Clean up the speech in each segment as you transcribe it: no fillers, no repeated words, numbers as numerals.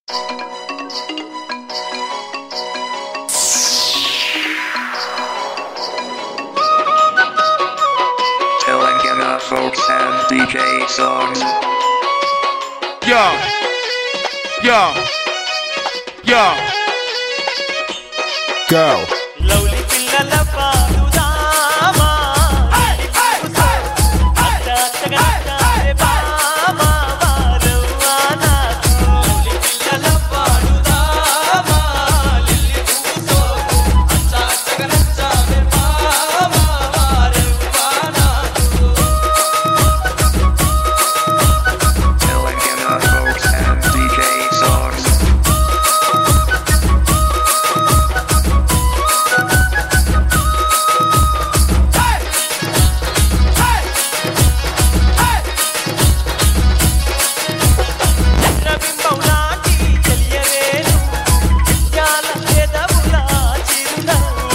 Telangana folks and DJ songs. Yo, yo, yo. Go. Lovely పిల్లల పాడుదామా అచ్చగా బామా వారవానా lovely పిల్లల పాడుదామా లిల్లీ పూసో అచ్చగా నచ్చావే బామా వారవానా Telangana folks and DJ songs. చంద్రబింబౌలాంటి చెలియవేను ముత్యాల పెదవులా చిరునవ్వు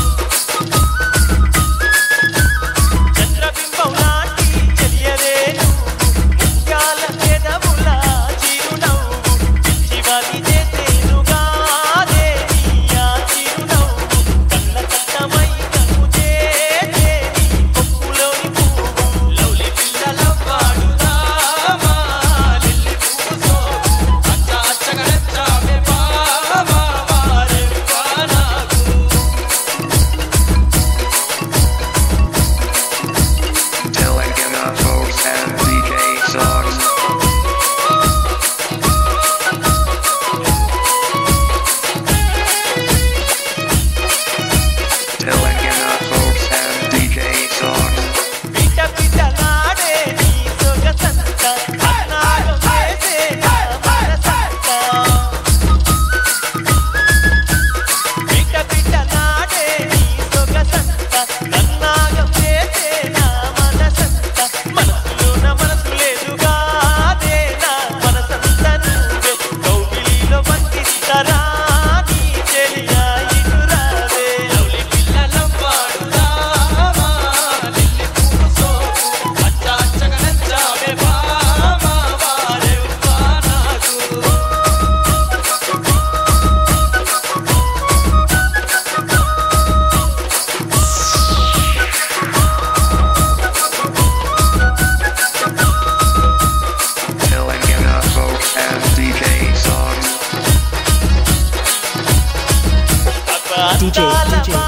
చంద్రబింబౌలాంటి చెలియవేను ముత్యాల పెదవులా చిరునవ్వు పిచ్చివాడి చేసేనుగా దేనియా చిరునవ్వు కళ్ళ కట్టమై కన్ను చేసేది కొప్పులోని పువ్వు లవ్లీ పిల్లల పాడుదామా లిల్లీ పూసో అచ్చగా నచ్చావే బామా వారవానా Telangana folks and DJ songs. Telangana folks and DJ songs. పిట పిటలాడే నీ సొగసంత అన్నాడు చేసే నా మనసంత పిట పిటలాడే నీ సొగసంత నన్నాగం చేసే నా మనసంత మనసులోన మనసు లేదుగాదే నా మనసంత నువ్వే కౌగిలిలో బంధిస్తారా నీ చెలియా ఇటురాదే లవ్లీ పిల్లల పాడుదామా లిల్లీ పూసో అచ్చగా నచ్చావే బామా వారవానా Telangana folks and DJ songs. DJ